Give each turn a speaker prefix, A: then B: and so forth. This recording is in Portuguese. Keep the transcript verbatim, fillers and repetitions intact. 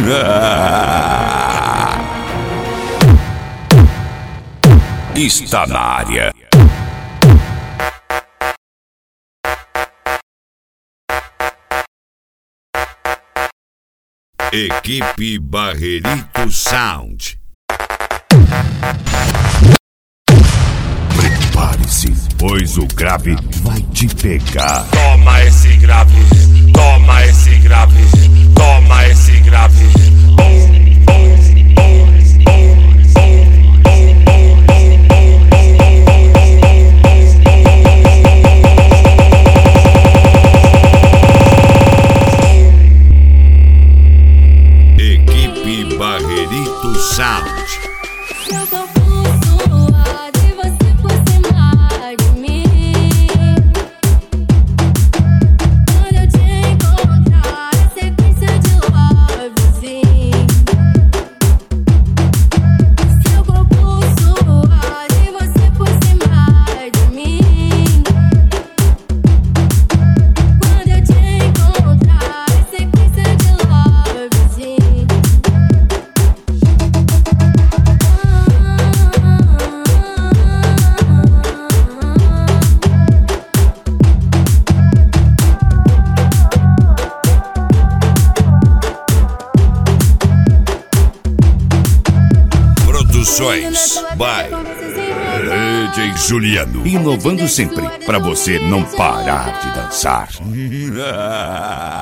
A: Está na área. Equipe Barrerito Sound. Prepare-se, pois o grave vai te pegar.
B: Toma esse grave, toma esse grave, toma esse grave.
A: Equipe Barrerito Sound. Produções by D J Juliano. Inovando sempre, pra você não parar de dançar.